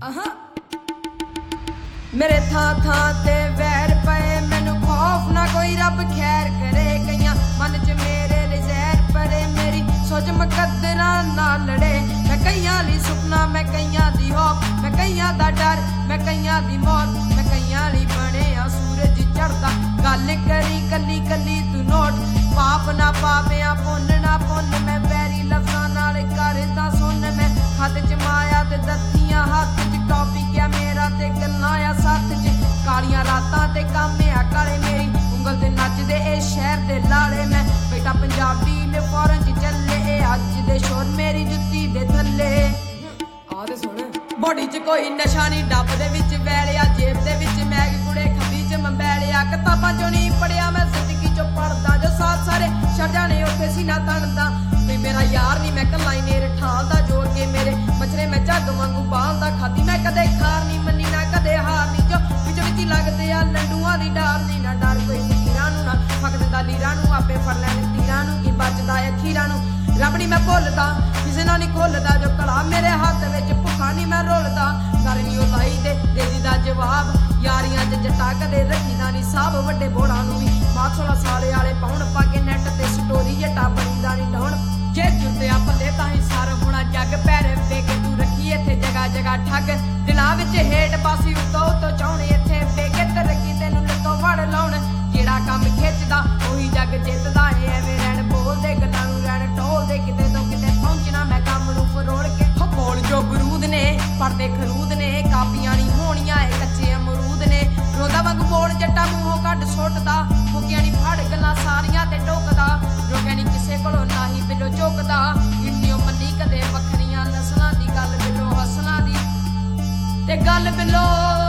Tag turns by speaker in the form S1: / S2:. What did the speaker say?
S1: मेरे थां थां ते वैर पए मैनू खौफ ना कोई रब खैर करे कईयां मन च मेरे लिए जहर परे मेरी सोच मुकद्दरा ना लड़े मैं कईयां ली सुपना मैं कईयां दी होप मैं कईयां दा डर मैं कईयां दी मौत मैं कईयां ली बने आ सूरज चढ़दा गल करी कली कली तू नोट पाप ना पापिया पुन्न ना पुन्न मैं बैरी लफ्जां नाल करदा सुन मैं खत च माया ते दत्तियां हत्थ च टॉपी क्या मेरा ते गल्लां आ साथ च कालियां रातां ते कामे आ काले मेरी उंगल ते नचदे ए शहर दे लाले मैं बेटा पंजाबी ने फौरन च चले ए अज दे शोर मेरी जुत्ती दे थल्ले आ ते सुन बॉडी च कोई नशा नहीं डब दे विच वैलिया जेब दे विच मैग कुड़े खब्बी च मंबैलिया किताबां चों नहीं पढ़िया मैं जिंदगी चों पढ़दा जो साथ सारे छड़ जाने उत्थे सीना तणदा कोई मेरा यार नहीं मैं कल्ला ही नेर ठालदा जोड़ के मेरे मछरे मैं झग वांगू बालदा खादी मैं कदे खार नहीं मन्नी ना कदे हार नहीं जो विच विच लगदे आ लंडूआं दी डार नहीं ना डर कोई फकीरां नूं ना फक दिंदा लीरां नूं आपे फड़ लैण तीरां नूं की बचदा अखीरां नूं रब नहीं मैं भुलदा किसे नाल नहीं खोलदा जो कड़ा मेरे हत्थ विच भुखा नहीं मैं रोलदा कर नहीं ओ लाई दे दा जवाब यारियां च जट्टा कदे रखीदा नहीं साहब वड्डे बोड़ा नूं भी 16 साले वाले पाउण पा के नेट ते स्टोरी जट्टा बणीदा नहीं डाउन जे जुड़िया भले ताही सार होना जग पैरे बेके तू रखी इत्थे जगह जगह ठग दिलां विच हेठ पासी उतो उतो चाहणे इत्थे बेके ते रखी तैनूं लत्तों फड़ लाउण जेड़ा काम खिचदा ओही जग जितदा एवें रैण बोलदे गल्लां नूं रैण टोलदे किते तो किते पहुंचना मैं काम नूं फरोड़ के बोल जो बरूद ने पढ़दे खरूद ने कापियां नहीं होणियां ए कच्चे अमरूद ने रोदा वांगू बोल जट्टा मूंहों कड्ड सुੱਟਦਾ मुकिया नहीं फड़ गल्लां सारियां ते टोकदा रोकिया नहीं किसे कोलों ना ही बिलो झुकदा इन्नियों मन्नी कदे वखरियां नस्लां दी गल बिलो हसना दी ते गल बिलो